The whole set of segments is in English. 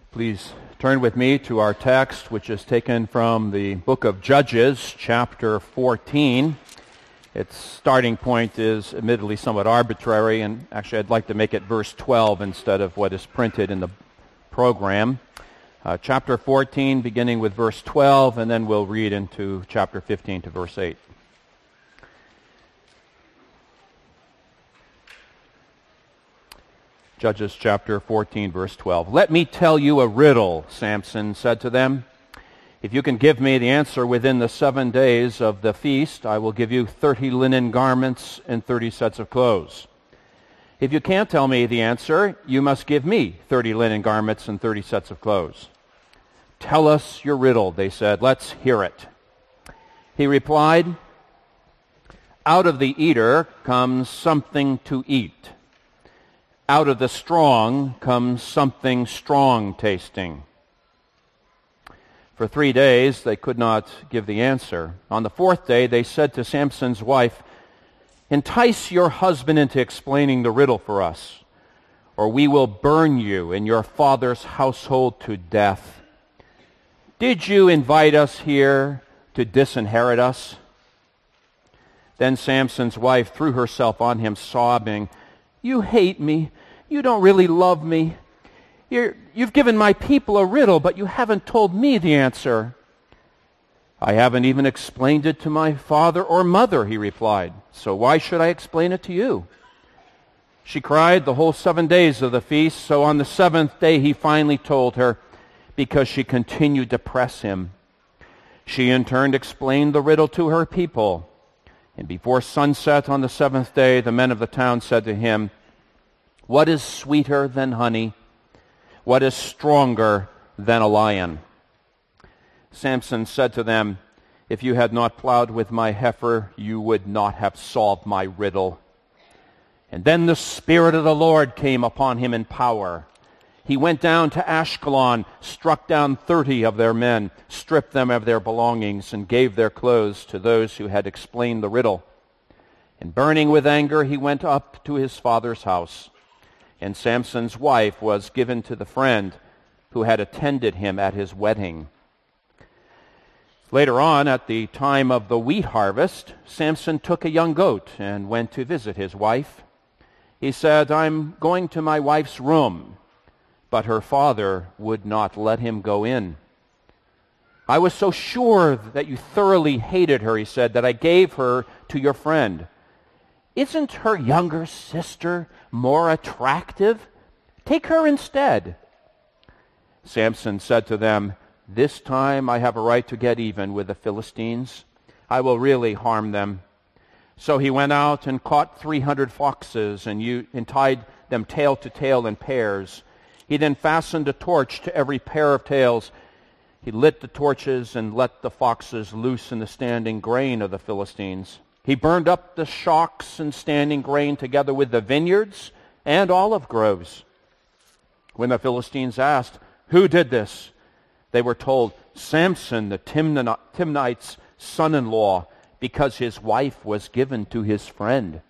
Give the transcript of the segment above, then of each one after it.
Please turn with me to our text, which is taken from the book of Judges, chapter 14. Its starting point is admittedly somewhat arbitrary, and actually I'd like to make it verse 12 instead of what is printed in the program. Chapter 14, beginning with verse 12, and then we'll read into chapter 15 to verse 8. Judges chapter 14, verse 12. "Let me tell you a riddle," Samson said to them. "If you can give me the answer within the 7 days of the feast, I will give you 30 linen garments and 30 sets of clothes. If you can't tell me the answer, you must give me 30 linen garments and 30 sets of clothes." "Tell us your riddle," they said. "Let's hear it." He replied, "Out of the eater comes something to eat. Out of the strong comes something strong tasting." For 3 days they could not give the answer. On the 4th day they said to Samson's wife, "Entice your husband into explaining the riddle for us, or we will burn you and your father's household to death. Did you invite us here to disinherit us?" Then Samson's wife threw herself on him, sobbing, "You hate me. You don't really love me. You've given my people a riddle, but you haven't told me the answer." "I haven't even explained it to my father or mother," he replied. "So why should I explain it to you?" She cried the whole 7 days of the feast. So on the 7th day he finally told her, because she continued to press him. She in turn explained the riddle to her people. And before sunset on the 7th day, the men of the town said to him, "What is sweeter than honey? What is stronger than a lion?" Samson said to them, "If you had not plowed with my heifer, you would not have solved my riddle." And then the Spirit of the Lord came upon him in power. He went down to Ashkelon, struck down 30 of their men, stripped them of their belongings, and gave their clothes to those who had explained the riddle. And burning with anger, he went up to his father's house. And Samson's wife was given to the friend who had attended him at his wedding. Later on, at the time of the wheat harvest, Samson took a young goat and went to visit his wife. He said, "I'm going to my wife's room," but her father would not let him go in. "I was so sure that you thoroughly hated her," he said, "that I gave her to your friend. Isn't her younger sister more attractive? Take her instead." Samson said to them, "This time I have a right to get even with the Philistines. I will really harm them." So he went out and caught 300 foxes and tied them tail to tail in pairs. He then fastened a torch to every pair of tails. He lit the torches and let the foxes loose in the standing grain of the Philistines. He burned up the shocks and standing grain together with the vineyards and olive groves. When the Philistines asked, "Who did this?" they were told, "Samson, the Timnite's son-in-law, because his wife was given to his friend."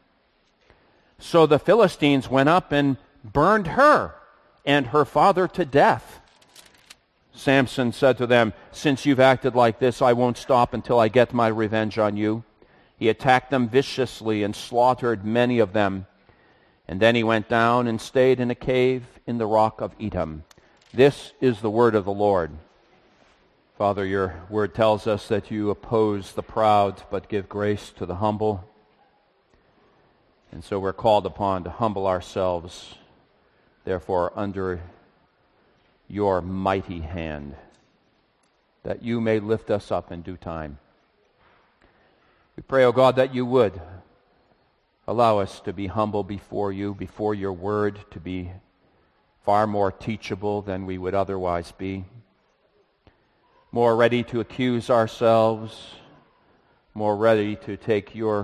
So the Philistines went up and burned her and her father to death. Samson said to them, "Since you've acted like this, I won't stop until I get my revenge on you." He attacked them viciously and slaughtered many of them. And then he went down and stayed in a cave in the rock of Etam. This is the word of the Lord. Father, your word tells us that you oppose the proud but give grace to the humble. And so we're called upon to humble ourselves, therefore, under your mighty hand, that you may lift us up in due time. We pray, O God, that you would allow us to be humble before you, before your word, to be far more teachable than we would otherwise be, more ready to accuse ourselves, more ready to take your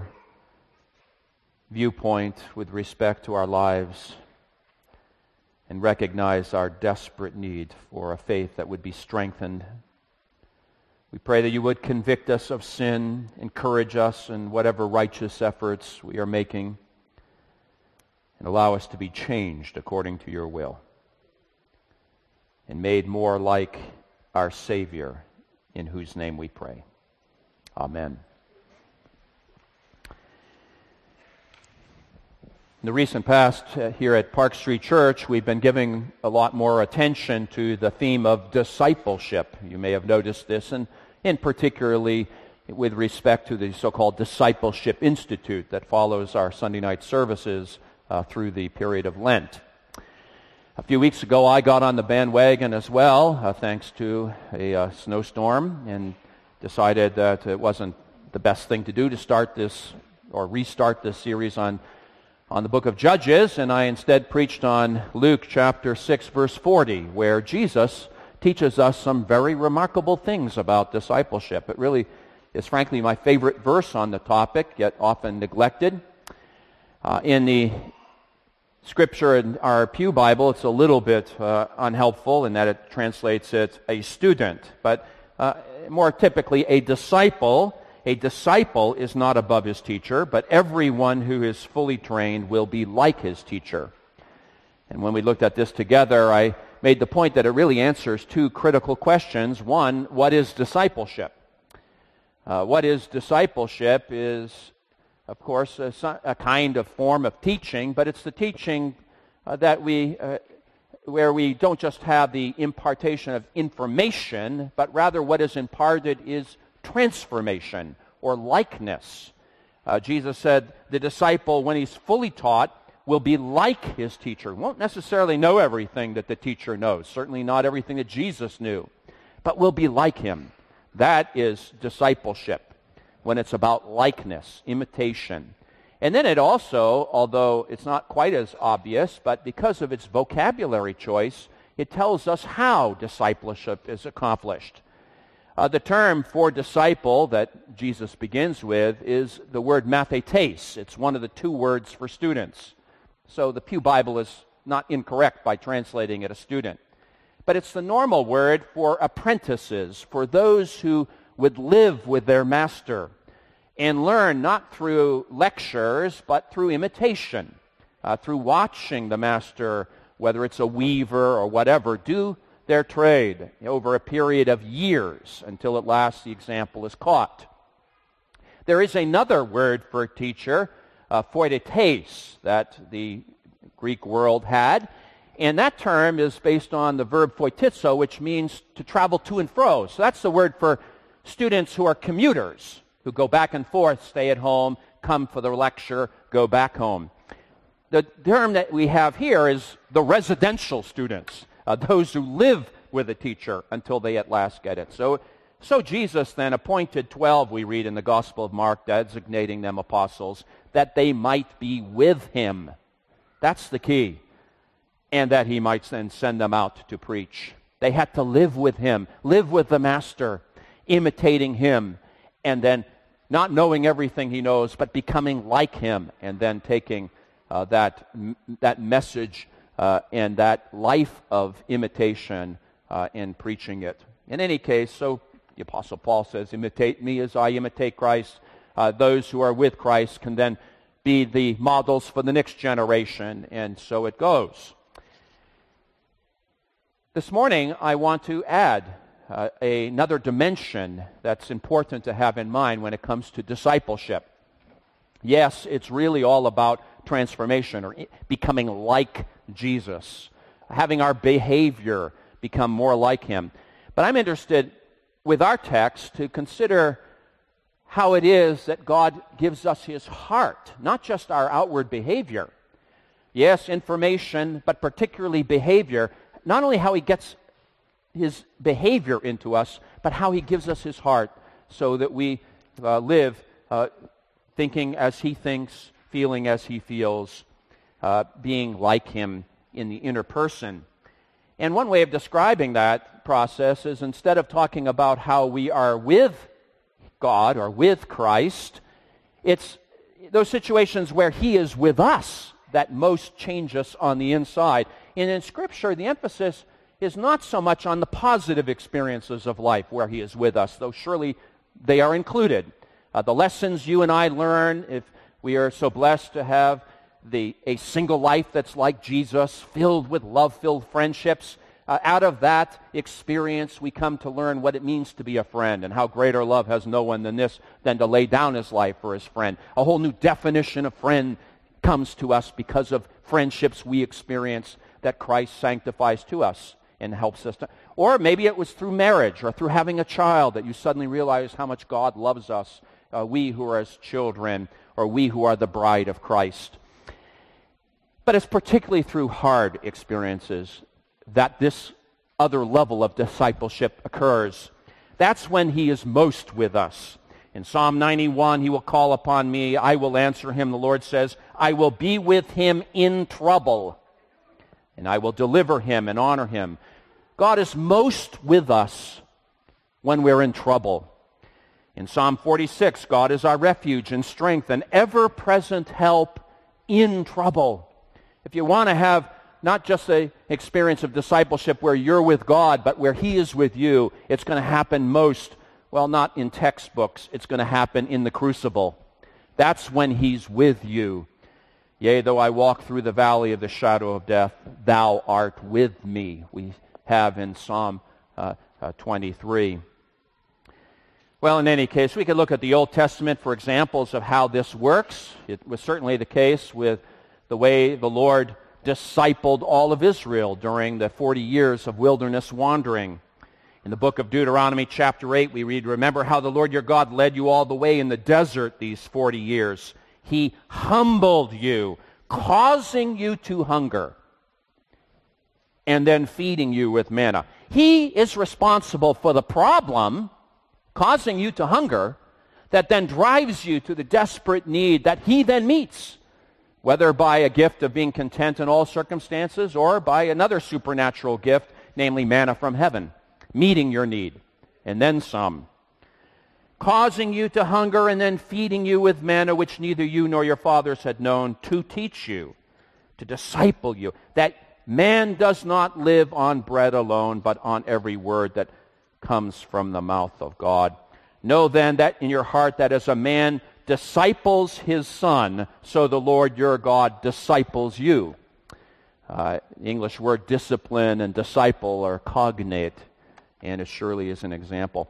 viewpoint with respect to our lives, and recognize our desperate need for a faith that would be strengthened. We pray that you would convict us of sin, encourage us in whatever righteous efforts we are making, and allow us to be changed according to your will. and made more like our Savior, in whose name we pray. Amen. In the recent past, here at Park Street Church, we've been giving a lot more attention to the theme of discipleship. You may have noticed this, and in particularly with respect to the so-called Discipleship Institute that follows our Sunday night services through the period of Lent. A few weeks ago, I got on the bandwagon as well, thanks to a snowstorm, and decided that it wasn't the best thing to do to start this or restart this series on the book of Judges, and I instead preached on Luke chapter 6, verse 40, where Jesus teaches us some very remarkable things about discipleship. It really is frankly my favorite verse on the topic, yet often neglected. In the scripture in our Pew Bible, it's a little bit unhelpful in that it translates it a student, but more typically a disciple. A disciple is not above his teacher, but everyone who is fully trained will be like his teacher. And when we looked at this together, I made the point that it really answers two critical questions. One, what is discipleship? What is discipleship is, of course, a kind of form of teaching, but it's the teaching that where we don't just have the impartation of information, but rather what is imparted is transformation or likeness. Jesus said the disciple, when he's fully taught, will be like his teacher. Won't necessarily know everything that the teacher knows, certainly not everything that Jesus knew, but will be like him. That is discipleship, when it's about likeness, imitation. And then it also, although it's not quite as obvious, but because of its vocabulary choice, it tells us how discipleship is accomplished. The term for disciple that Jesus begins with is the word mathetes. It's one of the two words for students. So the Pew Bible is not incorrect by translating it a student. But it's the normal word for apprentices, for those who would live with their master and learn not through lectures, but through imitation, through watching the master, whether it's a weaver or whatever, do their trade over a period of years until at last the example is caught. There is another word for teacher, phoidetes, that the Greek world had, and that term is based on the verb phoitizo, which means to travel to and fro. So that's the word for students who are commuters, who go back and forth, stay at home, come for the lecture, go back home. The term that we have here is the residential students, those who live with a teacher until they at last get it. So Jesus then appointed 12, we read in the Gospel of Mark, designating them apostles, that they might be with him. That's the key. And that he might then send them out to preach. They had to live with him, live with the master, imitating him, and then not knowing everything he knows, but becoming like him, and then taking that message and that life of imitation and preaching it. In any case, so the Apostle Paul says, imitate me as I imitate Christ. Those who are with Christ can then be the models for the next generation, and so it goes. This morning, I want to add another dimension that's important to have in mind when it comes to discipleship. Yes, it's really all about transformation or becoming like Jesus, having our behavior become more like him. But I'm interested with our text to consider how it is that God gives us his heart, not just our outward behavior. Yes, information, but particularly behavior. Not only how he gets his behavior into us, but how he gives us his heart so that we live thinking as he thinks, feeling as he feels, being like him in the inner person. And one way of describing that process is, instead of talking about how we are with God or with Christ, it's those situations where he is with us that most change us on the inside. And in Scripture, the emphasis is not so much on the positive experiences of life where he is with us, though surely they are included. The lessons you and I learn, if we are so blessed to have a single life that's like Jesus, filled with love-filled friendships, Out of that experience, we come to learn what it means to be a friend, and how greater love has no one than this, than to lay down his life for his friend. A whole new definition of friend comes to us because of friendships we experience that Christ sanctifies to us and helps us to. Or maybe it was through marriage or through having a child that you suddenly realize how much God loves us, we who are his children, or we who are the bride of Christ. But it's particularly through hard experiences that this other level of discipleship occurs. That's when he is most with us. In Psalm 91, he will call upon me, I will answer him. The Lord says, I will be with him in trouble, and I will deliver him and honor him. God is most with us when we're in trouble. In Psalm 46, God is our refuge and strength, an ever-present help in trouble. If you want to have not just an experience of discipleship where you're with God, but where he is with you, it's going to happen most, well, not in textbooks. It's going to happen in the crucible. That's when he's with you. Yea, though I walk through the valley of the shadow of death, thou art with me, we have in Psalm 23. Well, in any case, we could look at the Old Testament for examples of how this works. It was certainly the case with the way the Lord discipled all of Israel during the 40 years of wilderness wandering. In the book of Deuteronomy chapter 8, we read, remember how the Lord your God led you all the way in the desert these 40 years. He humbled you, causing you to hunger, and then feeding you with manna. He is responsible for the problem, causing you to hunger, that then drives you to the desperate need that he then meets, whether by a gift of being content in all circumstances or by another supernatural gift, namely manna from heaven, meeting your need, and then some. Causing you to hunger and then feeding you with manna which neither you nor your fathers had known, to teach you, to disciple you, that man does not live on bread alone, but on every word that comes from the mouth of God. Know then that in your heart that as a man disciples his son, so the Lord your God disciples you. The English word discipline and disciple are cognate, and it surely is an example.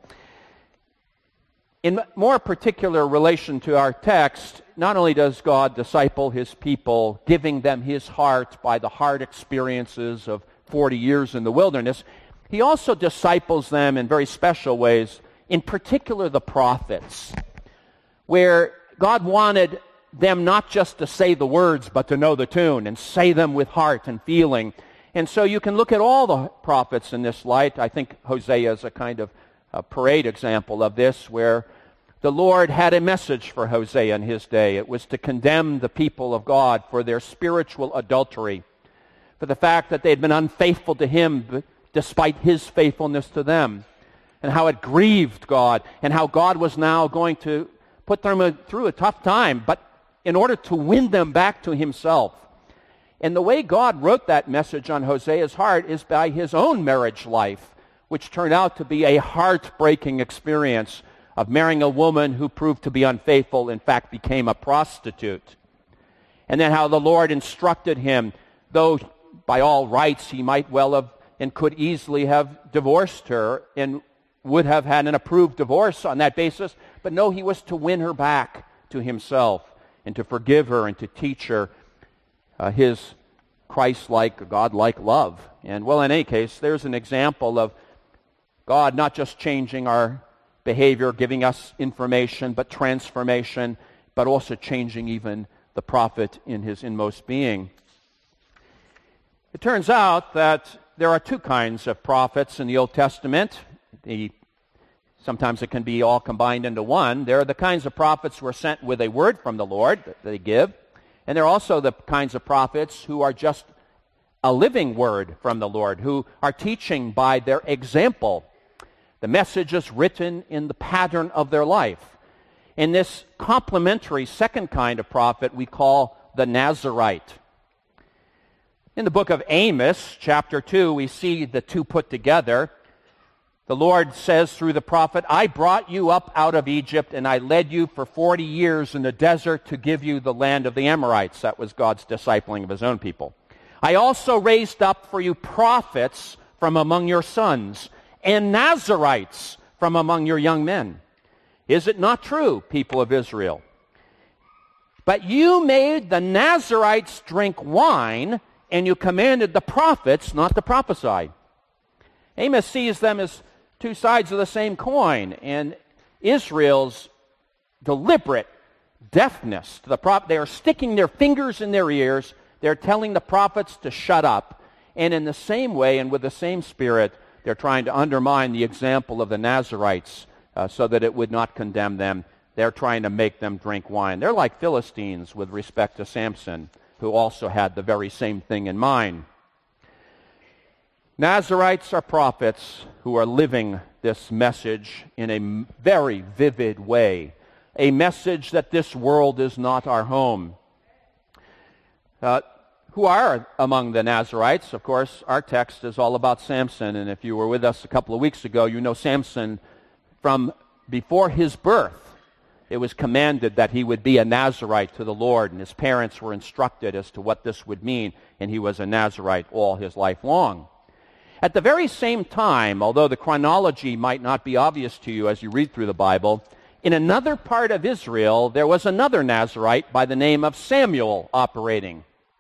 In more particular relation to our text, not only does God disciple his people, giving them his heart by the hard experiences of 40 years in the wilderness, he also disciples them in very special ways, in particular the prophets, where God wanted them not just to say the words, but to know the tune and say them with heart and feeling. And so you can look at all the prophets in this light. I think Hosea is a kind of a parade example of this, where the Lord had a message for Hosea in his day. It was to condemn the people of God for their spiritual adultery, for the fact that they had been unfaithful to him despite his faithfulness to them, and how it grieved God, and how God was now going to put them through a tough time, but in order to win them back to himself. And the way God wrote that message on Hosea's heart is by his own marriage life, which turned out to be a heartbreaking experience of marrying a woman who proved to be unfaithful, in fact became a prostitute. And then how the Lord instructed him, though by all rights he might well have and could easily have divorced her and would have had an approved divorce on that basis, but no, he was to win her back to himself and to forgive her and to teach her his Christ-like, God-like love. And well, in any case, there's an example of God not just changing our behavior, giving us information, but transformation, but also changing even the prophet in his inmost being. It turns out that there are two kinds of prophets in the Old Testament. Sometimes it can be all combined into one. There are the kinds of prophets who are sent with a word from the Lord that they give, and there are also the kinds of prophets who are just a living word from the Lord, who are teaching by their example. The message is written in the pattern of their life. In this complementary second kind of prophet we call the Nazarite. In the book of Amos, chapter 2, we see the two put together. The Lord says through the prophet, I brought you up out of Egypt, and I led you for 40 years in the desert to give you the land of the Amorites. That was God's discipling of his own people. I also raised up for you prophets from among your sons, and Nazarites from among your young men. Is it not true, people of Israel? But you made the Nazarites drink wine, and you commanded the prophets not to prophesy. Amos sees them as two sides of the same coin, and Israel's deliberate deafness to the prophet. They are sticking their fingers in their ears. They're telling the prophets to shut up. And in the same way and with the same spirit, they're trying to undermine the example of the Nazarites so that it would not condemn them. They're trying to make them drink wine. They're like Philistines with respect to Samson, who also had the very same thing in mind. Nazarites are prophets who are living this message in a very vivid way, a message that this world is not our home. Who are among the Nazarites? Of course, our text is all about Samson, and if you were with us a couple of weeks ago, you know Samson from before his birth. It was commanded that he would be a Nazarite to the Lord, and his parents were instructed as to what this would mean, and he was a Nazarite all his life long. At the very same time, although the chronology might not be obvious to you as you read through the Bible, in another part of Israel, there was another Nazarite by the name of Samuel operating.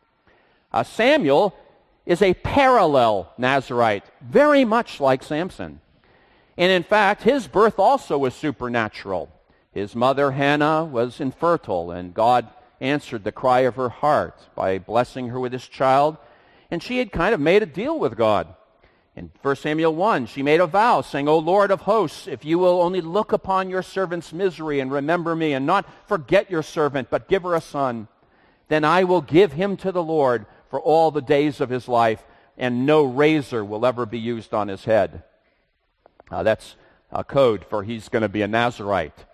Samuel is a parallel Nazarite, very much like Samson. And in fact, his birth also was supernatural. His mother, Hannah, was infertile, and God answered the cry of her heart by blessing her with this child. And she had kind of made a deal with God. In 1 Samuel 1, she made a vow, saying, O Lord of hosts, if you will only look upon your servant's misery and remember me, and not forget your servant, but give her a son, then I will give him to the Lord for all the days of his life, and no razor will ever be used on his head. That's a code for he's going to be a Nazarite.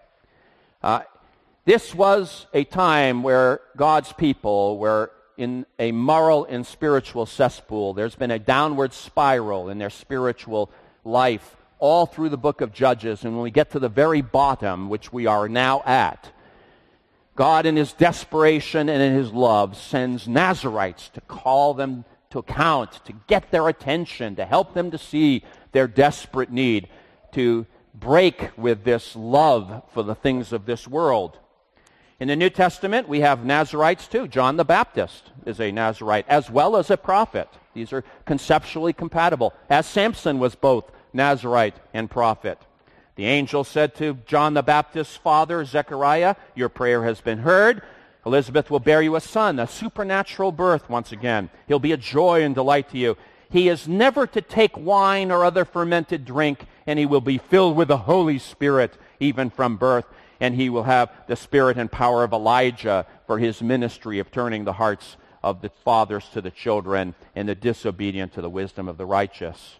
This was a time where God's people were in a moral and spiritual cesspool. There's been a downward spiral in their spiritual life all through the book of Judges. And when we get to the very bottom, which we are now at, God in his desperation and in his love sends Nazarites to call them to account, to get their attention, to help them to see their desperate need, to break with this love for the things of this world. In the New Testament, we have Nazarites too. John the Baptist is a Nazarite as well as a prophet. These are conceptually compatible, as Samson was both Nazarite and prophet. The angel said to John the Baptist's father, Zechariah, your prayer has been heard. Elizabeth will bear you a son, a supernatural birth once again. He'll be a joy and delight to you. He is never to take wine or other fermented drink, and he will be filled with the Holy Spirit even from birth, and he will have the spirit and power of Elijah for his ministry of turning the hearts of the fathers to the children and the disobedient to the wisdom of the righteous.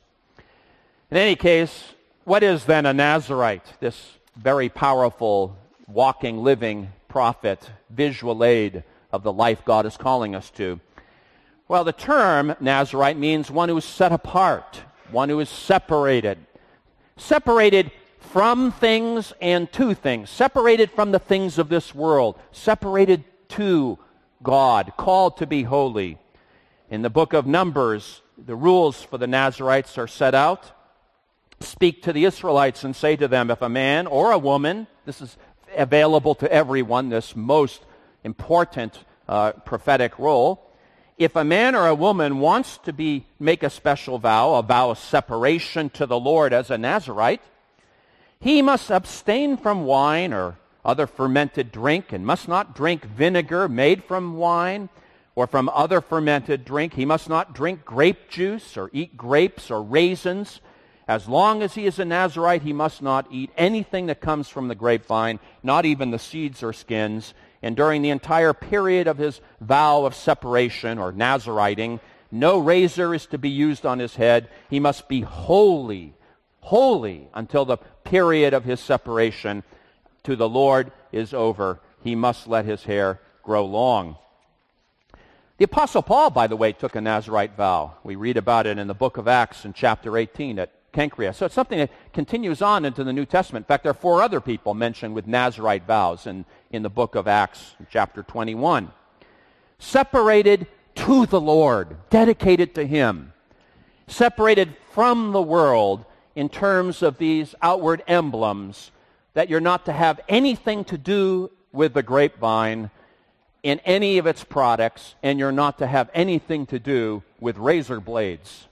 In any case, what is then a Nazarite? This very powerful, walking, living prophet, visual aid of the life God is calling us to. Well, the term Nazarite means one who is set apart, one who is separated. Separated from things and to things. Separated from the things of this world. Separated to God, called to be holy. In the book of Numbers, the rules for the Nazarites are set out. Speak to the Israelites and say to them, if a man or a woman, this is available to everyone, this most important prophetic role, if a man or a woman wants to make a special vow, a vow of separation to the Lord as a Nazarite, he must abstain from wine or other fermented drink, and must not drink vinegar made from wine or from other fermented drink. He must not drink grape juice or eat grapes or raisins. As long as he is a Nazarite, he must not eat anything that comes from the grapevine, not even the seeds or skins. And during the entire period of his vow of separation or Nazariting, no razor is to be used on his head. He must be holy until the period of his separation to the Lord is over. He must let his hair grow long. The Apostle Paul, by the way, took a Nazarite vow. We read about it in the book of Acts in chapter 18 at Cenchreae. So it's something that continues on into the New Testament. In fact, there are 4 other people mentioned with Nazarite vows in the book of Acts, chapter 21. Separated to the Lord, dedicated to him. separated from the world in terms of these outward emblems, that you're not to have anything to do with the grapevine in any of its products, and you're not to have anything to do with razor blades.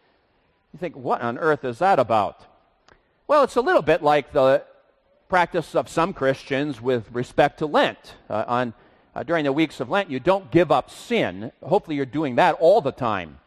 You think, what on earth is that about? Well, it's a little bit like the practice of some Christians with respect to Lent. During the weeks of Lent, you don't give up sin. Hopefully you're doing that all the time.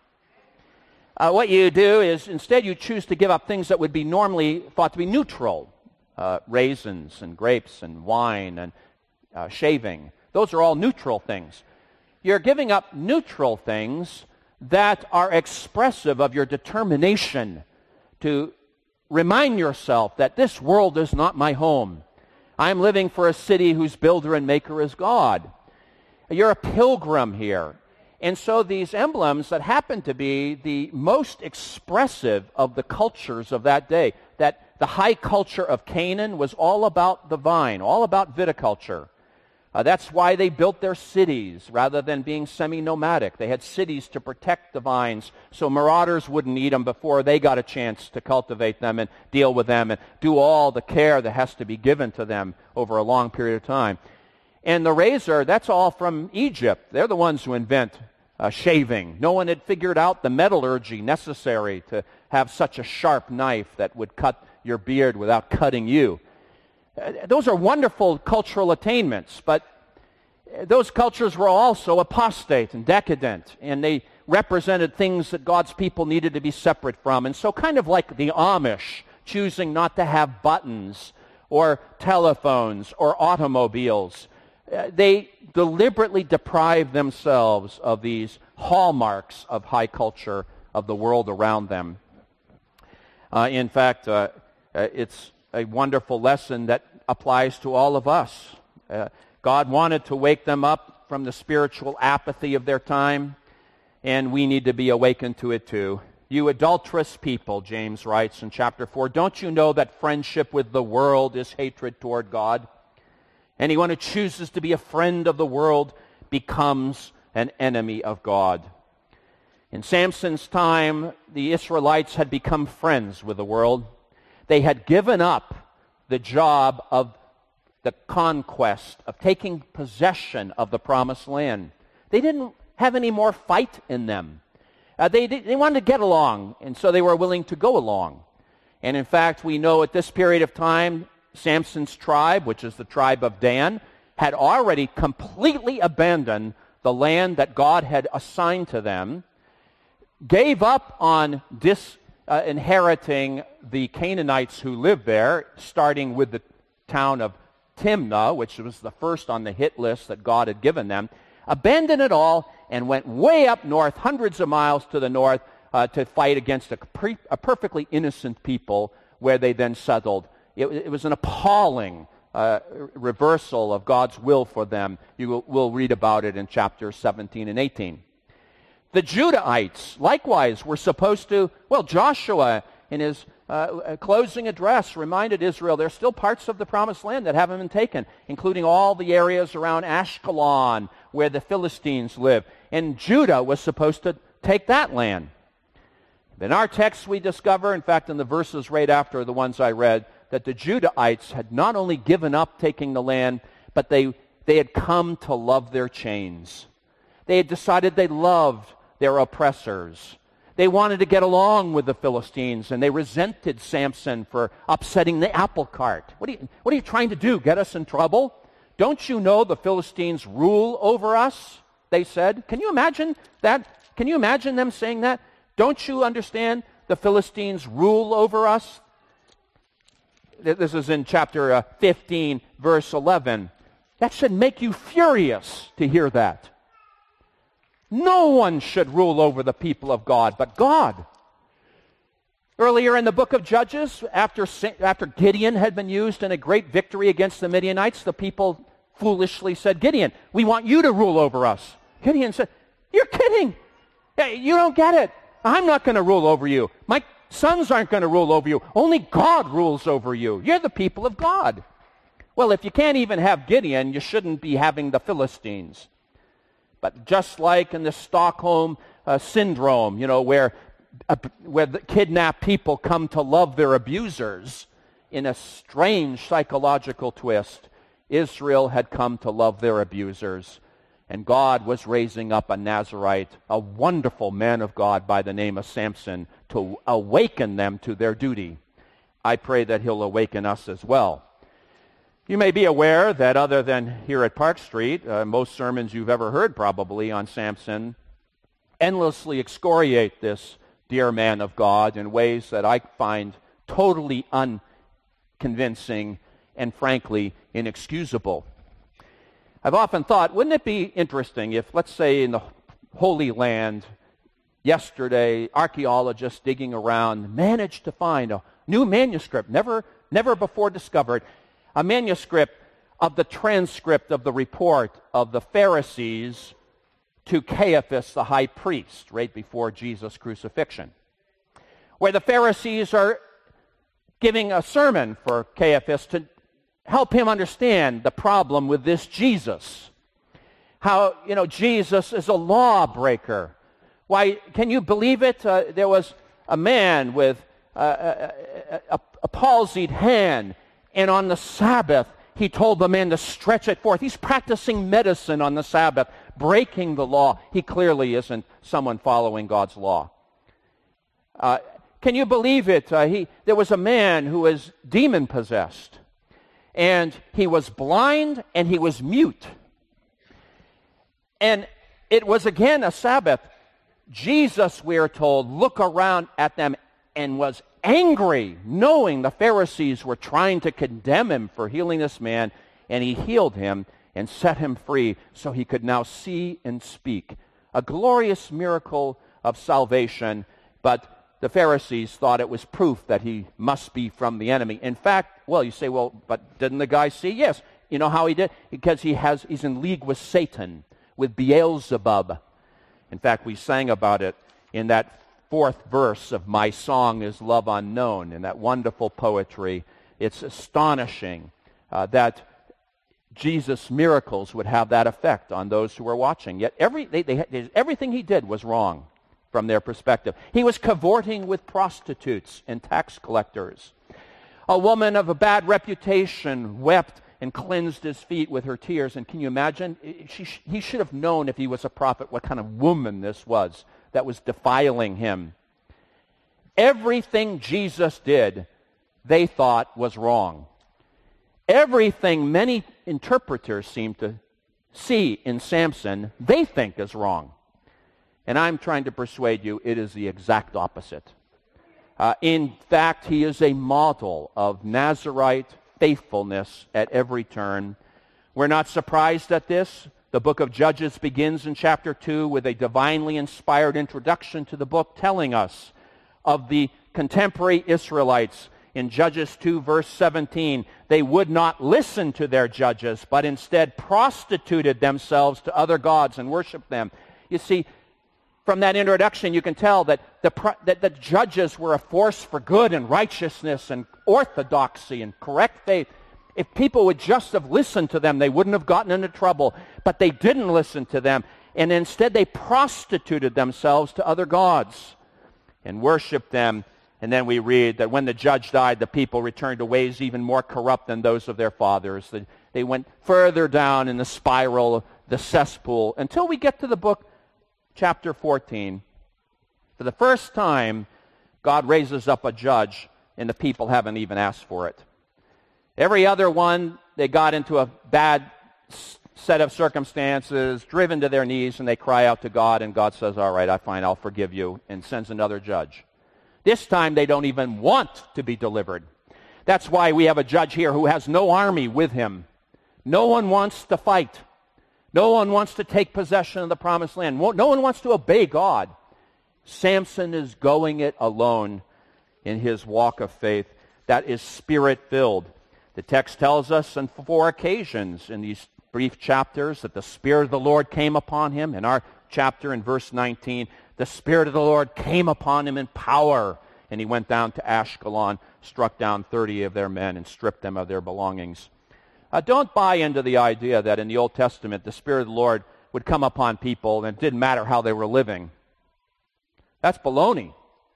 What you do is instead you choose to give up things that would be normally thought to be neutral. Raisins and grapes and wine and shaving. Those are all neutral things. You're giving up neutral things that are expressive of your determination to remind yourself that this world is not my home. I'm living for a city whose builder and maker is God. You're a pilgrim here. And so these emblems that happen to be the most expressive of the cultures of that day, that the high culture of Canaan was all about the vine, all about viticulture. That's why they built their cities rather than being semi-nomadic. They had cities to protect the vines so marauders wouldn't eat them before they got a chance to cultivate them and deal with them and do all the care that has to be given to them over a long period of time. And the razor, that's all from Egypt. They're the ones who invent shaving. No one had figured out the metallurgy necessary to have such a sharp knife that would cut your beard without cutting you. Those are wonderful cultural attainments, but those cultures were also apostate and decadent, and they represented things that God's people needed to be separate from. And so kind of like the Amish choosing not to have buttons or telephones or automobiles, they deliberately deprived themselves of these hallmarks of high culture of the world around them. In fact, it's a wonderful lesson that applies to all of us. God wanted to wake them up from the spiritual apathy of their time, and we need to be awakened to it too. You adulterous people, James writes in chapter 4, don't you know that friendship with the world is hatred toward God? Anyone who chooses to be a friend of the world becomes an enemy of God. In Samson's time, the Israelites had become friends with the world. They had given up the job of the conquest, of taking possession of the promised land. They didn't have any more fight in them. They wanted to get along, and so they were willing to go along. And in fact, we know at this period of time, Samson's tribe, which is the tribe of Dan, had already completely abandoned the land that God had assigned to them, gave up on inheriting the Canaanites who lived there, starting with the town of Timnah, which was the first on the hit list that God had given them, abandoned it all and went way up north, hundreds of miles to the north, to fight against a perfectly innocent people where they then settled. It was an appalling reversal of God's will for them. We'll read about it in chapters 17 and 18. The Judahites, likewise, were supposed to, Joshua, in his closing address, reminded Israel there's still parts of the promised land that haven't been taken, including all the areas around Ashkelon, where the Philistines live. And Judah was supposed to take that land. In our text, we discover, in fact, in the verses right after the ones I read, that the Judahites had not only given up taking the land, but they had come to love their chains. They had decided they loved their oppressors. They wanted to get along with the Philistines, and they resented Samson for upsetting the apple cart. What are you trying to do, get us in trouble? Don't you know the Philistines rule over us? They said. Can you imagine that? Can you imagine them saying that? Don't you understand the Philistines rule over us? This is in chapter 15, verse 11. That should make you furious to hear that. No one should rule over the people of God but God. Earlier in the book of Judges, after Gideon had been used in a great victory against the Midianites, the people foolishly said, Gideon, we want you to rule over us. Gideon said, you're kidding. You don't get it. I'm not going to rule over you. My sons aren't going to rule over you. Only God rules over you. You're the people of God. Well, if you can't even have Gideon, you shouldn't be having the Philistines. But just like in the Stockholm syndrome, where where the kidnapped people come to love their abusers. In a strange psychological twist, Israel had come to love their abusers, and God was raising up a Nazirite, a wonderful man of God by the name of Samson, to awaken them to their duty. I pray that he'll awaken us as well. You may be aware that other than here at Park Street, most sermons you've ever heard probably on Samson endlessly excoriate this dear man of God in ways that I find totally unconvincing and frankly inexcusable. I've often thought, wouldn't it be interesting if, let's say, in the Holy Land, yesterday, archaeologists digging around managed to find a new manuscript, never before discovered, a manuscript of the transcript of the report of the Pharisees to Caiaphas, the high priest, right before Jesus' crucifixion, where the Pharisees are giving a sermon for Caiaphas to help him understand the problem with this Jesus. How, Jesus is a lawbreaker. Why, can you believe it? There was a man with a palsied hand, and on the Sabbath, he told the man to stretch it forth. He's practicing medicine on the Sabbath, breaking the law. He clearly isn't someone following God's law. Can you believe it? There was a man who was demon-possessed, and he was blind and he was mute. And it was again a Sabbath. Jesus, we are told, looked around at them and was angry, knowing the Pharisees were trying to condemn him for healing this man, and he healed him and set him free so he could now see and speak. A glorious miracle of salvation, but the Pharisees thought it was proof that he must be from the enemy. In fact, you say, but didn't the guy see? Yes. You know how he did? Because he's in league with Satan, with Beelzebub. In fact, we sang about it in that 4th verse of My Song is Love Unknown, in that wonderful poetry. It's astonishing that Jesus' miracles would have that effect on those who were watching. Yet everything he did was wrong from their perspective. He was cavorting with prostitutes and tax collectors. A woman of a bad reputation wept and cleansed his feet with her tears. And can you imagine? He should have known, if he was a prophet, what kind of woman this was that was defiling him. Everything Jesus did, they thought was wrong. Everything many interpreters seem to see in Samson, they think is wrong. And I'm trying to persuade you it is the exact opposite. In fact, he is a model of Nazirite faithfulness at every turn. We're not surprised at this. The book of Judges begins in chapter 2 with a divinely inspired introduction to the book telling us of the contemporary Israelites. In Judges 2, verse 17, they would not listen to their judges, but instead prostituted themselves to other gods and worshiped them. You see, from that introduction, you can tell that the judges were a force for good and righteousness and orthodoxy and correct faith. If people would just have listened to them, they wouldn't have gotten into trouble. But they didn't listen to them, and instead they prostituted themselves to other gods and worshiped them. And then we read that when the judge died, the people returned to ways even more corrupt than those of their fathers. They went further down in the spiral, the cesspool, until we get to the book, chapter 14. For the first time, God raises up a judge, and the people haven't even asked for it. Every other one, they got into a bad set of circumstances, driven to their knees, and they cry out to God, and God says, all right, I'll forgive you, and sends another judge. This time, they don't even want to be delivered. That's why we have a judge here who has no army with him. No one wants to fight. No one wants to take possession of the promised land. No one wants to obey God. Samson is going it alone in his walk of faith that is spirit-filled. The text tells us on 4 occasions in these brief chapters that the Spirit of the Lord came upon him. In our chapter in verse 19, the Spirit of the Lord came upon him in power, and he went down to Ashkelon, struck down 30 of their men, and stripped them of their belongings. Don't buy into the idea that in the Old Testament the Spirit of the Lord would come upon people and it didn't matter how they were living. That's baloney.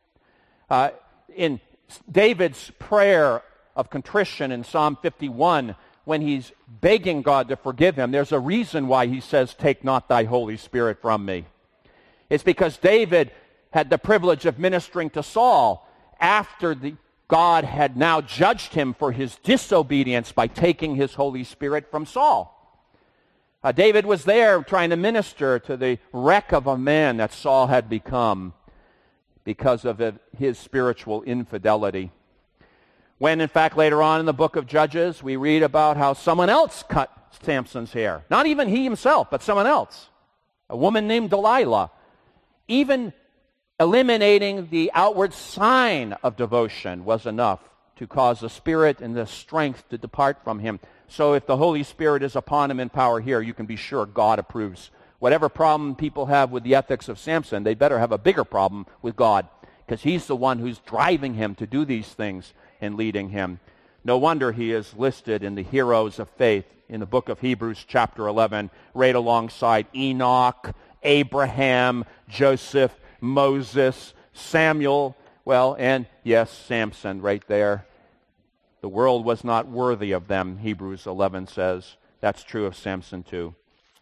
In David's prayer of contrition in Psalm 51, when he's begging God to forgive him, there's a reason why he says, "Take not thy Holy Spirit from me." It's because David had the privilege of ministering to Saul after God had now judged him for his disobedience by taking his Holy Spirit from Saul. David was there trying to minister to the wreck of a man that Saul had become because of his spiritual infidelity. When, in fact, later on in the book of Judges, we read about how someone else cut Samson's hair. Not even he himself, but someone else. A woman named Delilah. Even eliminating the outward sign of devotion was enough to cause the spirit and the strength to depart from him. So if the Holy Spirit is upon him in power here, you can be sure God approves. Whatever problem people have with the ethics of Samson, they better have a bigger problem with God, because he's the one who's driving him to do these things and leading him. No wonder he is listed in the heroes of faith in the book of Hebrews chapter 11, right alongside Enoch, Abraham, Joseph, Moses, Samuel, and yes, Samson right there. The world was not worthy of them, Hebrews 11 says. That's true of Samson too.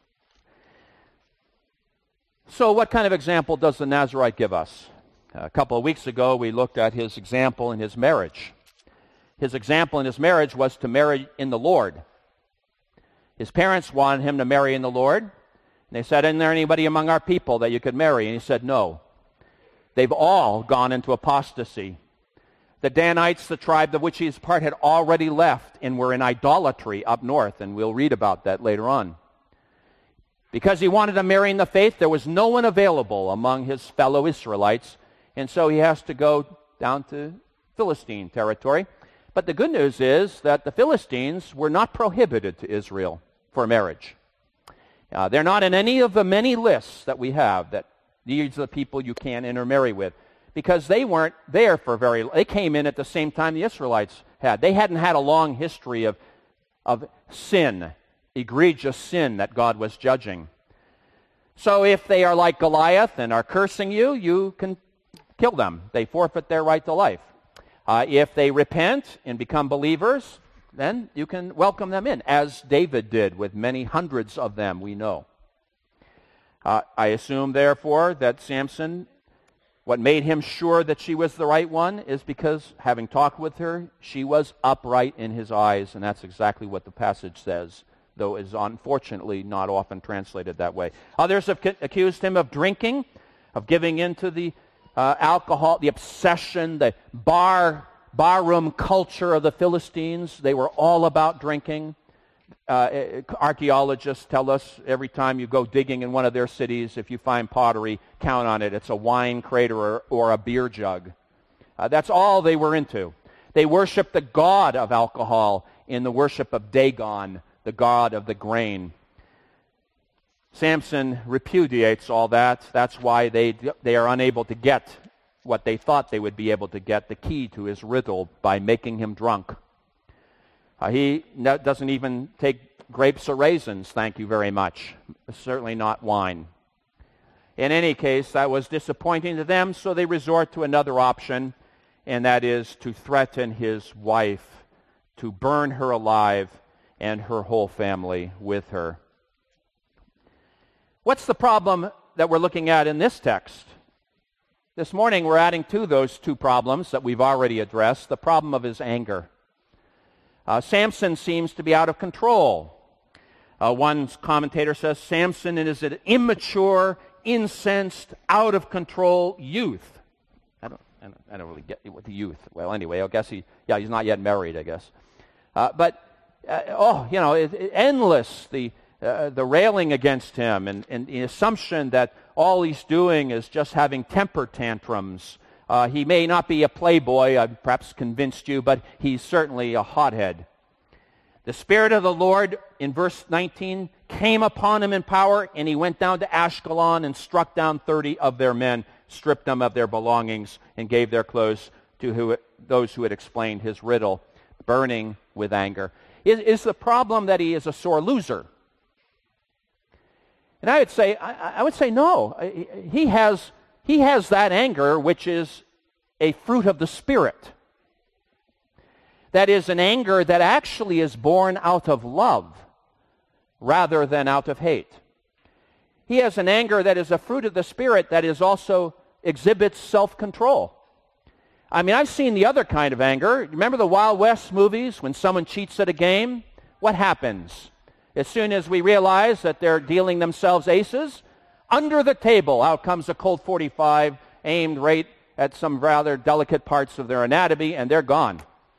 So what kind of example does the Nazirite give us? A couple of weeks ago, we looked at his example in his marriage. His example in his marriage was to marry in the Lord. His parents wanted him to marry in the Lord. And they said, "Isn't there anybody among our people that you could marry?" And he said, "No." They've all gone into apostasy. The Danites, the tribe of which he is part, had already left and were in idolatry up north, and we'll read about that later on. Because he wanted to marry in the faith, there was no one available among his fellow Israelites, and so he has to go down to Philistine territory. But the good news is that the Philistines were not prohibited to Israel for marriage. They're not in any of the many lists that we have that these are the people you can't intermarry with, because they weren't there for they came in at the same time the Israelites had. They hadn't had a long history of sin, egregious sin that God was judging. So if they are like Goliath and are cursing you, you can kill them. They forfeit their right to life. If they repent and become believers, then you can welcome them in, as David did with many hundreds of them, we know. I assume, therefore, that Samson, what made him sure that she was the right one is because, having talked with her, she was upright in his eyes, and that's exactly what the passage says, though it is unfortunately not often translated that way. Others have accused him of drinking, of giving into the alcohol, the obsession, the barroom culture of the Philistines. They were all about drinking. Archaeologists tell us every time you go digging in one of their cities, if you find pottery, count on it. It's a wine crate or a beer jug. That's all they were into. They worshiped the god of alcohol in the worship of Dagon, the god of the grain. Samson repudiates all that. That's why they are unable to get what they thought they would be able to get, the key to his riddle, by making him drunk. He doesn't even take grapes or raisins, thank you very much. Certainly not wine. In any case, that was disappointing to them, so they resort to another option, and that is to threaten his wife, to burn her alive and her whole family with her. What's the problem that we're looking at in this text? This morning we're adding to those two problems that we've already addressed, the problem of his anger. Samson seems to be out of control. One commentator says Samson is an immature, incensed, out-of-control youth. I don't really get what the youth. Well, anyway, I guess he's not yet married, I guess. Endless, the railing against him and the assumption that all he's doing is just having temper tantrums. He may not be a playboy, I've perhaps convinced you, but he's certainly a hothead. The Spirit of the Lord, in verse 19, came upon him in power, and he went down to Ashkelon and struck down 30 of their men, stripped them of their belongings, and gave their clothes to those who had explained his riddle, burning with anger. Is the problem that he is a sore loser? And I would say no. He has that anger which is a fruit of the Spirit. That is an anger that actually is born out of love rather than out of hate. He has an anger that is a fruit of the Spirit that is also exhibits self-control. I mean, I've seen the other kind of anger. Remember the Wild West movies when someone cheats at a game? What happens? As soon as we realize that they're dealing themselves aces, under the table out comes a Colt 45 aimed right at some rather delicate parts of their anatomy, and they're gone.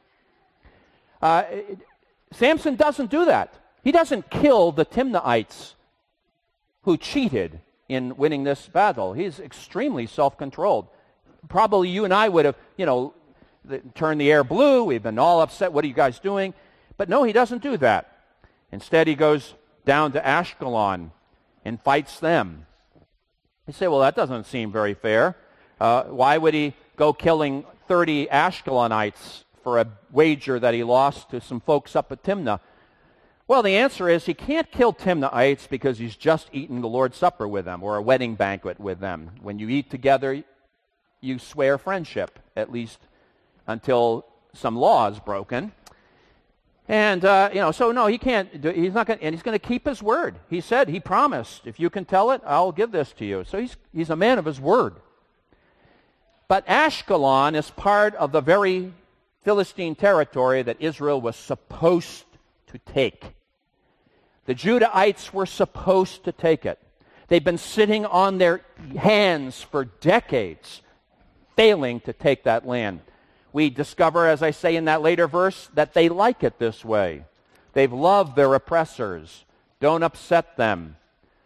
Samson doesn't do that. He doesn't kill the Timnaites who cheated in winning this battle. He's extremely self-controlled. Probably you and I would have, turned the air blue. We've been all upset. What are you guys doing? But no, he doesn't do that. Instead, he goes down to Ashkelon and fights them. You say, well, that doesn't seem very fair. Why would he go killing 30 Ashkelonites for a wager that he lost to some folks up at Timnah? Well, the answer is he can't kill Timnaites because he's just eaten the Lord's Supper with them or a wedding banquet with them. When you eat together, you swear friendship, at least until some law is broken. And, so no, he can't, he's not going to, and he's going to keep his word. He said, he promised, if you can tell it, I'll give this to you. So he's a man of his word. But Ashkelon is part of the very Philistine territory that Israel was supposed to take. The Judahites were supposed to take it. They've been sitting on their hands for decades, failing to take that land. We discover, as I say in that later verse, that they like it this way. They've loved their oppressors. Don't upset them.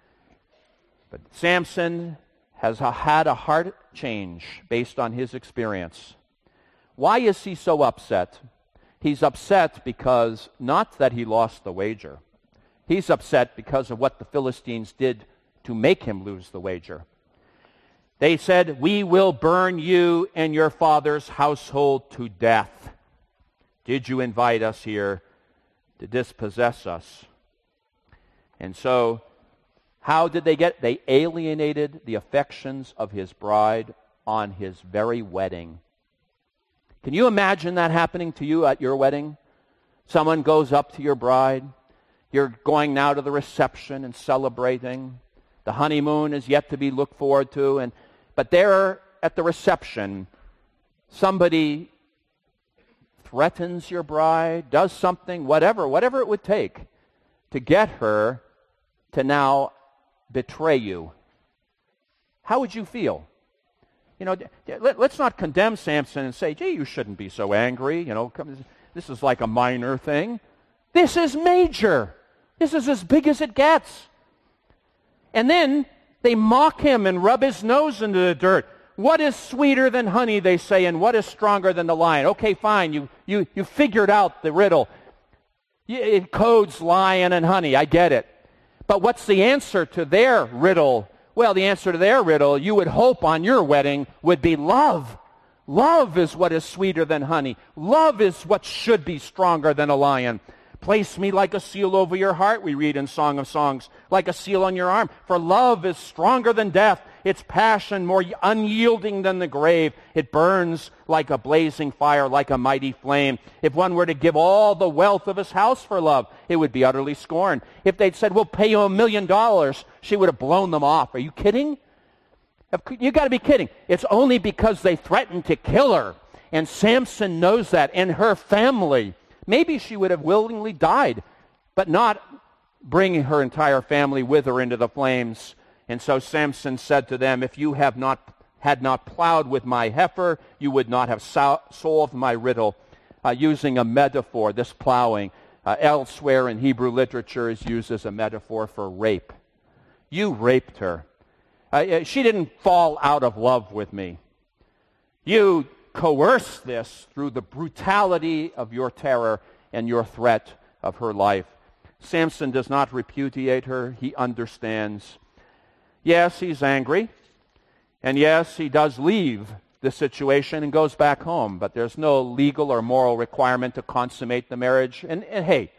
But Samson has had a heart change based on his experience. Why is he so upset? He's upset because, not that he lost the wager. He's upset because of what the Philistines did to make him lose the wager. They said, we will burn you and your father's household to death. Did you invite us here to dispossess us? And so, how did they get? They alienated the affections of his bride on his very wedding. Can you imagine that happening to you at your wedding? Someone goes up to your bride. You're going now to the reception and celebrating. The honeymoon is yet to be looked forward to. But there at the reception, somebody threatens your bride, does something, whatever it would take to get her to now betray you. How would you feel? Let's not condemn Samson and say, gee, you shouldn't be so angry. This is like a minor thing. This is major. This is as big as it gets. And then they mock him and rub his nose into the dirt. What is sweeter than honey, they say, and what is stronger than the lion? Okay, fine, you figured out the riddle. It codes lion and honey, I get it. But what's the answer to their riddle? Well, the answer to their riddle, you would hope on your wedding, would be love. Love is what is sweeter than honey. Love is what should be stronger than a lion. Place me like a seal over your heart, we read in Song of Songs, like a seal on your arm. For love is stronger than death, its passion more unyielding than the grave. It burns like a blazing fire, like a mighty flame. If one were to give all the wealth of his house for love, it would be utterly scorned. If they'd said, we'll pay you $1 million, she would have blown them off. Are you kidding? You got to be kidding. It's only because they threatened to kill her. And Samson knows that, and her family. Maybe she would have willingly died, but not bringing her entire family with her into the flames. And so Samson said to them, if you had not plowed with my heifer, you would not have solved my riddle. Using a metaphor, this plowing, elsewhere in Hebrew literature is used as a metaphor for rape. You raped her. She didn't fall out of love with me. You coerce this through the brutality of your terror and your threat of her life. Samson does not repudiate her. He understands. Yes, he's angry. And yes, he does leave the situation and goes back home. But there's no legal or moral requirement to consummate the marriage. And hey,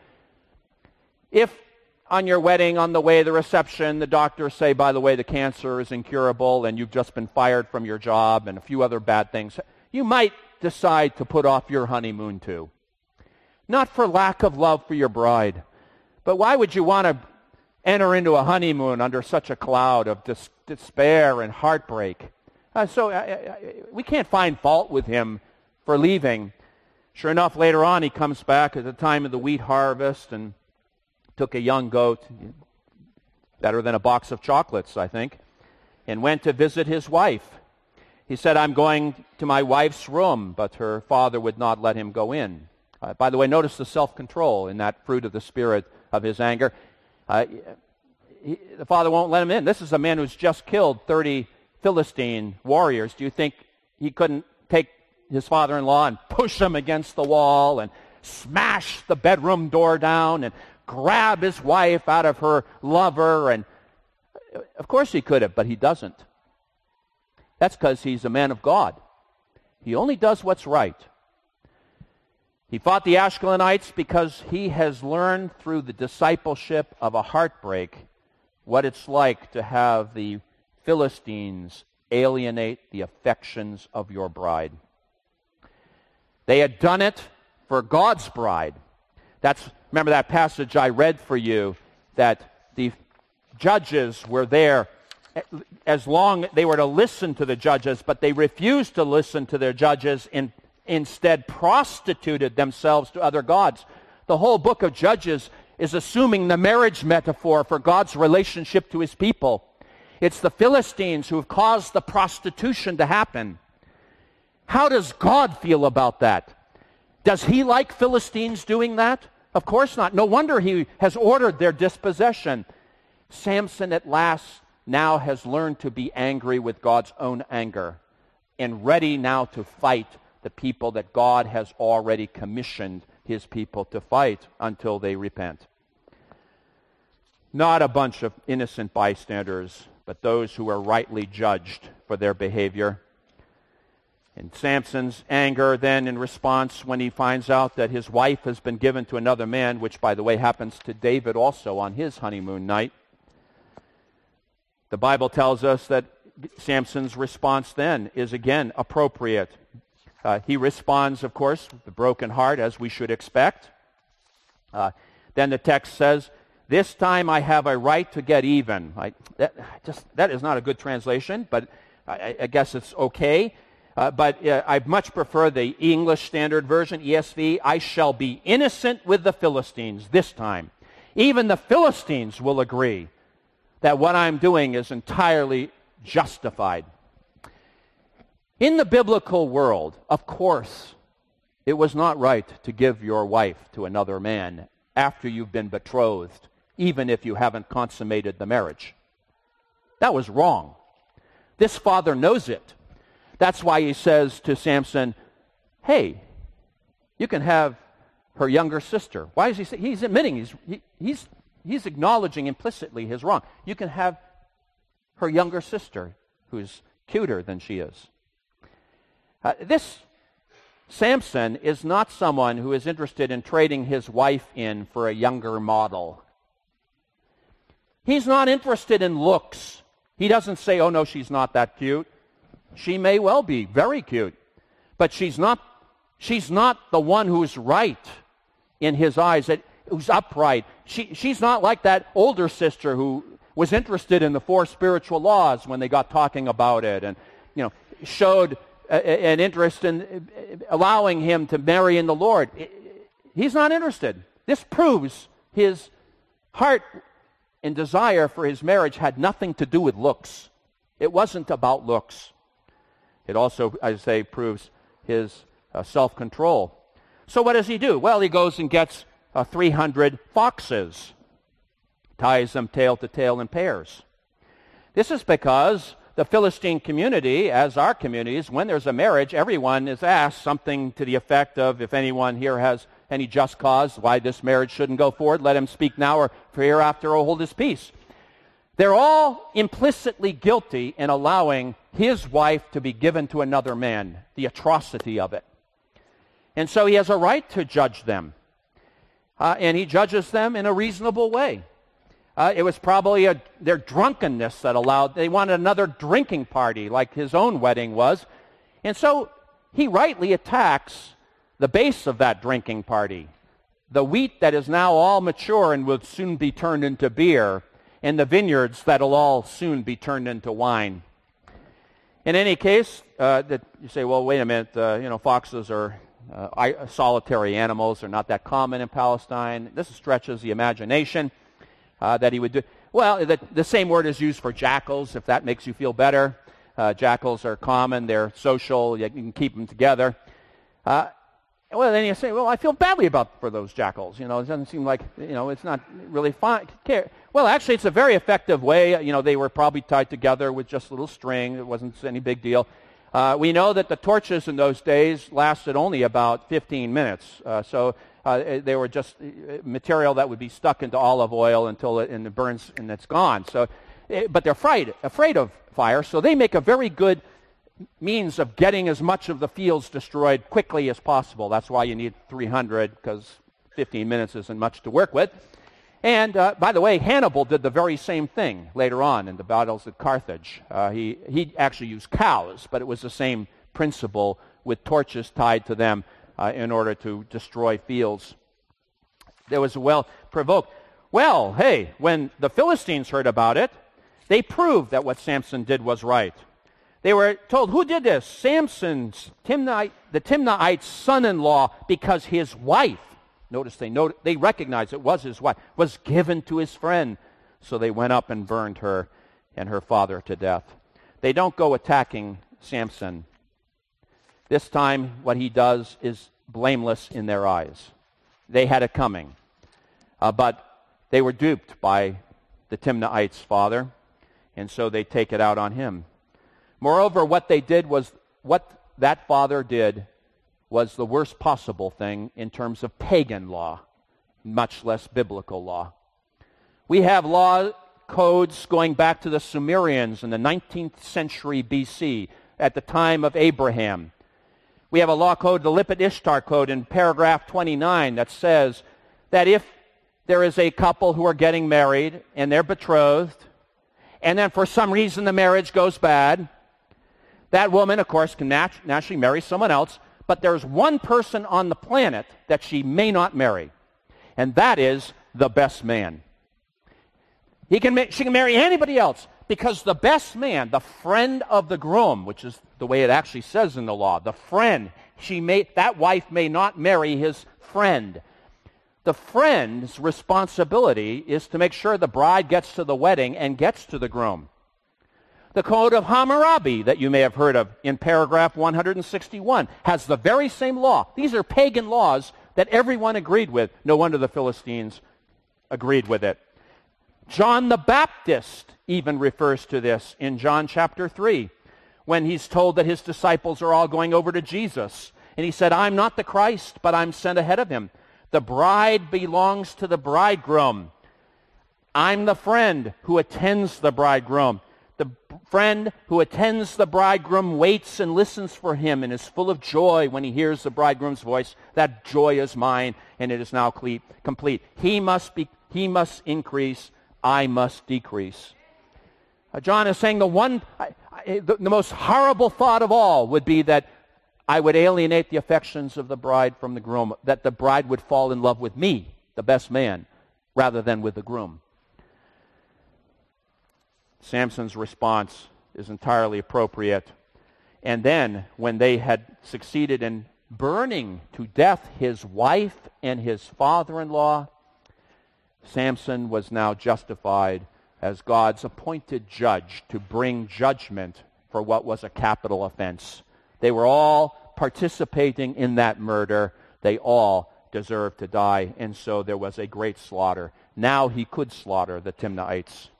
if on your wedding, on the way to the reception, the doctors say, by the way, the cancer is incurable and you've just been fired from your job and a few other bad things, you might decide to put off your honeymoon too. Not for lack of love for your bride, but why would you want to enter into a honeymoon under such a cloud of despair and heartbreak? We can't find fault with him for leaving. Sure enough, later on, he comes back at the time of the wheat harvest and took a young goat, better than a box of chocolates, I think, and went to visit his wife. He said, I'm going to my wife's room, but her father would not let him go in. By the way, notice the self-control in that fruit of the spirit of his anger. The father won't let him in. This is a man who's just killed 30 Philistine warriors. Do you think he couldn't take his father-in-law and push him against the wall and smash the bedroom door down and grab his wife out of her lover? And of course he could have, but he doesn't. That's because he's a man of God. He only does what's right. He fought the Ashkelonites because he has learned through the discipleship of a heartbreak what it's like to have the Philistines alienate the affections of your bride. They had done it for God's bride. Remember that passage I read for you, that the judges were there as long they were to listen to the judges, but they refused to listen to their judges and instead prostituted themselves to other gods. The whole book of Judges is assuming the marriage metaphor for God's relationship to his people. It's the Philistines who have caused the prostitution to happen. How does God feel about that? Does he like Philistines doing that? Of course not. No wonder he has ordered their dispossession. Samson at last now has learned to be angry with God's own anger and ready now to fight the people that God has already commissioned his people to fight until they repent. Not a bunch of innocent bystanders, but those who are rightly judged for their behavior. And Samson's anger then in response when he finds out that his wife has been given to another man, which by the way happens to David also on his honeymoon night. The Bible tells us that Samson's response then is again appropriate. He responds, of course, with a broken heart, as we should expect. Then the text says, this time I have a right to get even. That is not a good translation, but I guess it's okay. But I much prefer the English Standard Version, ESV. I shall be innocent with the Philistines this time. Even the Philistines will agree that what I'm doing is entirely justified. In the biblical world, of course, it was not right to give your wife to another man after you've been betrothed, even if you haven't consummated the marriage. That was wrong. This father knows it. That's why he says to Samson, hey, you can have her younger sister. Why is he saying? He's admitting, he's acknowledging implicitly his wrong. You can have her younger sister, who's cuter than she is. This Samson is not someone who is interested in trading his wife in for a younger model. He's not interested in looks. He doesn't say, oh no, she's not that cute. She may well be very cute, but she's not the one who's right in his eyes, who's upright. She's not like that older sister who was interested in the 4 spiritual laws when they got talking about it and showed an interest in allowing him to marry in the Lord. He's not interested. This proves his heart and desire for his marriage had nothing to do with looks. It wasn't about looks. It also, I say, proves his self-control. So what does he do? Well, he goes and gets 300 foxes, ties them tail to tail in pairs. This is because the Philistine community, as our communities, when there's a marriage, everyone is asked something to the effect of, if anyone here has any just cause why this marriage shouldn't go forward, let him speak now, or for hereafter he'll hold his peace. They're all implicitly guilty in allowing his wife to be given to another man, the atrocity of it. And so he has a right to judge them. And he judges them in a reasonable way. It was probably their drunkenness that allowed, they wanted another drinking party like his own wedding was. And so he rightly attacks the base of that drinking party, the wheat that is now all mature and will soon be turned into beer, and the vineyards that will all soon be turned into wine. In any case, you say, well, wait a minute, foxes are solitary animals. They're not that common in Palestine. This stretches the imagination that he would do. Well, the same word is used for jackals, if that makes you feel better. Jackals are common. They're social. You can keep them together. Well, then you say, well, I feel badly for those jackals. It doesn't seem like, it's not really fun. Well, actually, it's a very effective way. They were probably tied together with just a little string. It wasn't any big deal. We know that the torches in those days lasted only about 15 minutes. So they were just material that would be stuck into olive oil until it burns and it's gone. But they're afraid of fire, so they make a very good means of getting as much of the fields destroyed quickly as possible. That's why you need 300, because 15 minutes isn't much to work with. And by the way, Hannibal did the very same thing later on in the battles at Carthage. He actually used cows, but it was the same principle with torches tied to them in order to destroy fields. There was well-provoked. Well, hey, when the Philistines heard about it, they proved that what Samson did was right. They were told, who did this? Samson, the Timnaite's son-in-law, because his wife, notice they recognized it was his wife, was given to his friend. So they went up and burned her and her father to death. They don't go attacking Samson. This time, what he does is blameless in their eyes. They had it coming. But they were duped by the Timnaite's father, and so they take it out on him. Moreover, what that father did was the worst possible thing in terms of pagan law, much less biblical law. We have law codes going back to the Sumerians in the 19th century BC, at the time of Abraham. We have a law code, the Lipit Ishtar Code, in paragraph 29 that says that if there is a couple who are getting married and they're betrothed, and then for some reason the marriage goes bad, that woman, of course, can naturally marry someone else, but there's one person on the planet that she may not marry, and that is the best man. She can marry anybody else, because the best man, the friend of the groom, which is the way it actually says in the law, the friend, that wife may not marry his friend. The friend's responsibility is to make sure the bride gets to the wedding and gets to the groom. The Code of Hammurabi that you may have heard of in paragraph 161 has the very same law. These are pagan laws that everyone agreed with. No wonder the Philistines agreed with it. John the Baptist even refers to this in John chapter 3, when he's told that his disciples are all going over to Jesus. And he said, I'm not the Christ, but I'm sent ahead of him. The bride belongs to the bridegroom. I'm the friend who attends the bridegroom. The friend who attends the bridegroom waits and listens for him and is full of joy when he hears the bridegroom's voice. That joy is mine, and it is now complete. He must increase, I must decrease. John is saying the most horrible thought of all would be that I would alienate the affections of the bride from the groom, that the bride would fall in love with me, the best man, rather than with the groom. Samson's response is entirely appropriate. And then, when they had succeeded in burning to death his wife and his father-in-law, Samson was now justified as God's appointed judge to bring judgment for what was a capital offense. They were all participating in that murder. They all deserved to die, and so there was a great slaughter. Now he could slaughter the Timnaites.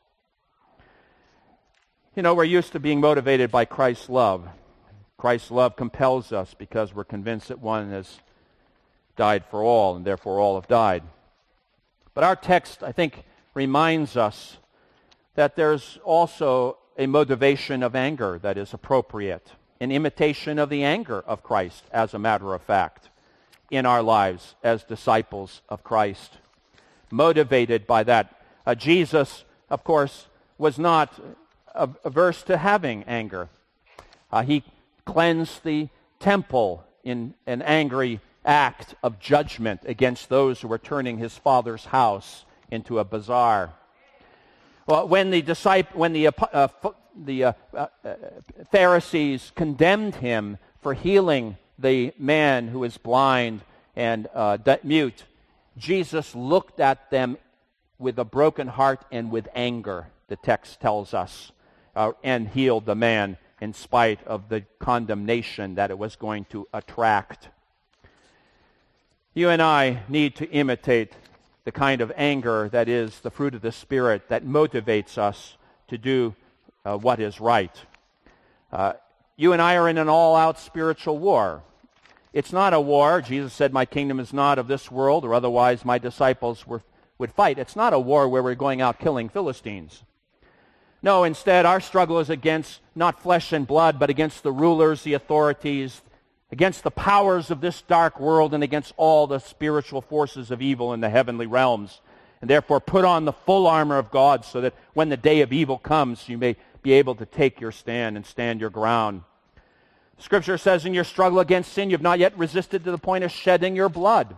We're used to being motivated by Christ's love. Christ's love compels us because we're convinced that one has died for all, and therefore all have died. But our text, I think, reminds us that there's also a motivation of anger that is appropriate, an imitation of the anger of Christ, as a matter of fact, in our lives as disciples of Christ. Motivated by that. Jesus, of course, was not averse to having anger. He cleansed the temple in an angry act of judgment against those who were turning his Father's house into a bazaar. Well, when the Pharisees condemned him for healing the man who is blind and mute, Jesus looked at them with a broken heart and with anger, the text tells us, and healed the man in spite of the condemnation that it was going to attract. You and I need to imitate the kind of anger that is the fruit of the Spirit that motivates us to do what is right. You and I are in an all-out spiritual war. It's not a war. Jesus said, "My kingdom is not of this world, or otherwise my disciples would fight." It's not a war where we're going out killing Philistines. No, instead, our struggle is against not flesh and blood, but against the rulers, the authorities, against the powers of this dark world, and against all the spiritual forces of evil in the heavenly realms. And therefore, put on the full armor of God so that when the day of evil comes, you may be able to take your stand and stand your ground. Scripture says in your struggle against sin, you've not yet resisted to the point of shedding your blood.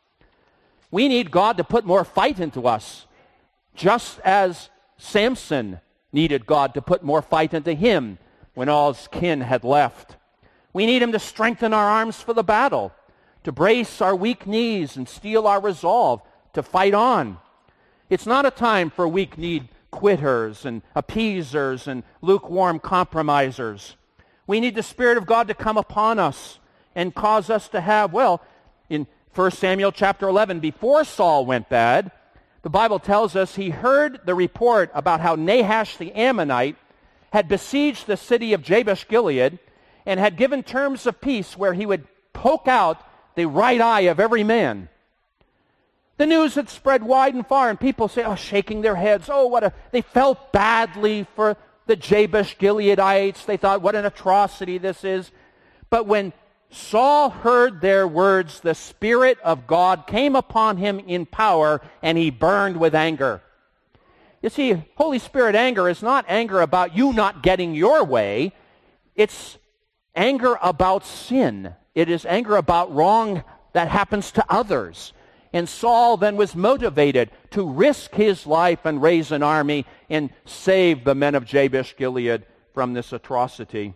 We need God to put more fight into us, just as Samson needed God to put more fight into him when all his kin had left. We need him to strengthen our arms for the battle, to brace our weak knees and steel our resolve to fight on. It's not a time for weak-kneed quitters and appeasers and lukewarm compromisers. We need the Spirit of God to come upon us and cause us to have, in 1 Samuel chapter 11, before Saul went bad, the Bible tells us he heard the report about how Nahash the Ammonite had besieged the city of Jabesh-Gilead and had given terms of peace where he would poke out the right eye of every man. The news had spread wide and far, and people say, shaking their heads, they felt badly for the Jabesh-Gileadites. They thought, what an atrocity this is. But when Saul heard their words, the Spirit of God came upon him in power, and he burned with anger. You see, Holy Spirit anger is not anger about you not getting your way. It's anger about sin. It is anger about wrong that happens to others. And Saul then was motivated to risk his life and raise an army and save the men of Jabesh-Gilead from this atrocity.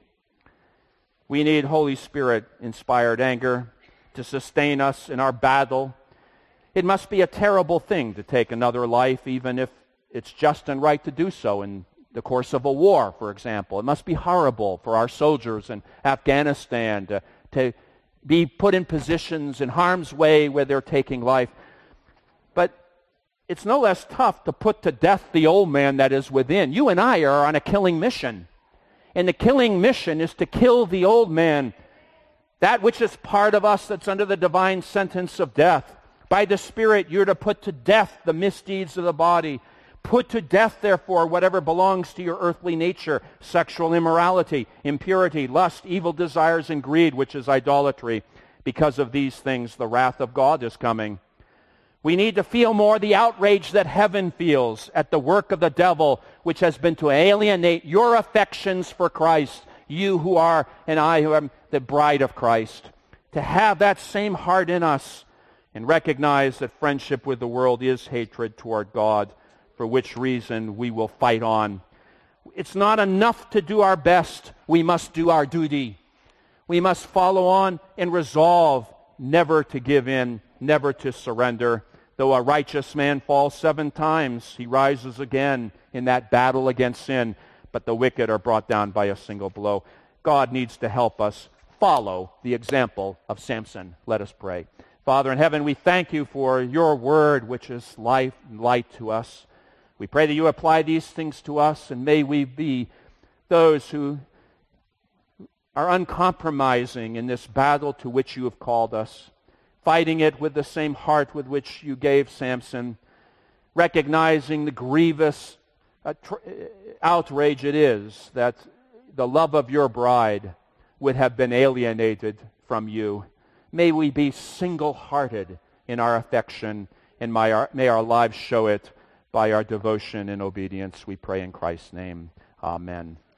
We need Holy Spirit-inspired anger to sustain us in our battle. It must be a terrible thing to take another life, even if it's just and right to do so in the course of a war, for example. It must be horrible for our soldiers in Afghanistan to be put in positions in harm's way where they're taking life. But it's no less tough to put to death the old man that is within. You and I are on a killing mission. And the killing mission is to kill the old man, that which is part of us that's under the divine sentence of death. By the Spirit, you're to put to death the misdeeds of the body. Put to death, therefore, whatever belongs to your earthly nature, sexual immorality, impurity, lust, evil desires, and greed, which is idolatry. Because of these things, the wrath of God is coming. We need to feel more the outrage that heaven feels at the work of the devil, which has been to alienate your affections for Christ, you who are, and I who am the bride of Christ. To have that same heart in us and recognize that friendship with the world is hatred toward God, for which reason we will fight on. It's not enough to do our best. We must do our duty. We must follow on and resolve never to give in, never to surrender. Though a righteous man falls 7 times, he rises again in that battle against sin. But the wicked are brought down by a single blow. God needs to help us follow the example of Samson. Let us pray. Father in heaven, we thank you for your word, which is life and light to us. We pray that you apply these things to us, and may we be those who are uncompromising in this battle to which you have called us, fighting it with the same heart with which you gave Samson, recognizing the grievous outrage it is that the love of your bride would have been alienated from you. May we be single-hearted in our affection, and may our lives show it by our devotion and obedience. We pray in Christ's name. Amen.